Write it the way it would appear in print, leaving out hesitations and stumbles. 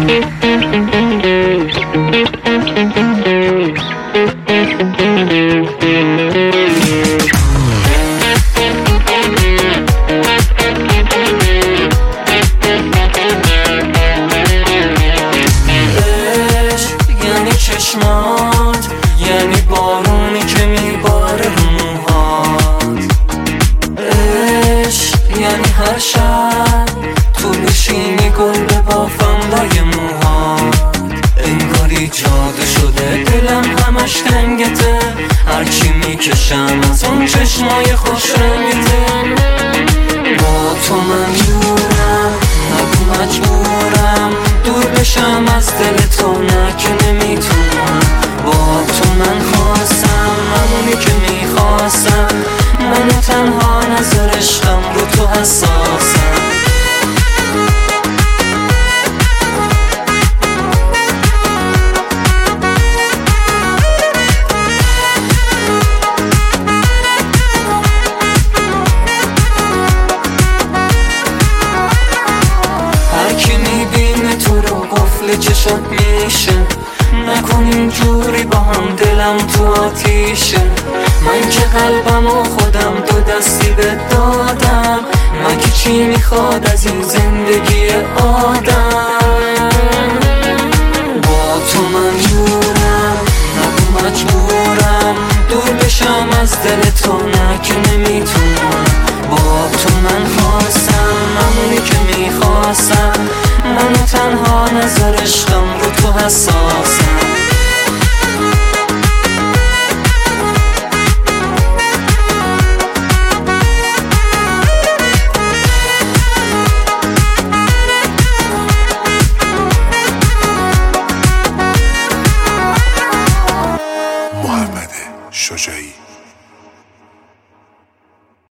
چشمات یعنی بارونی که میباره رو موهات، عشق یعنی هر شب تو بشینی گل به بافم لای موهات، انگاری جاده شده دلم همش تنگته، هرچی میکشم از اون چشمای خوش رنگته. با تو من دورم، نگو مجبورم دور بشم از دل تو، نه که نمیتونم. با تو من خواستم همونی که میخواستم، منو تنها نذار عشقم رو تو حساسم. هرکی میبینه تو رو قفل چشات میشه، نکن اینجوری با هم دلم تو آتیشه. من که قلبم و خودم دو دستی به دادم، مگه چی میخواد از این زندگی آدم. با تو من دورم، نگو مجبورم دور بشم از دل تو، نه که نمیتونم. با تو من خواستم همونی که میخواستم، منو تنها نذار عشقم رو تو حساسم. محمد شجاعی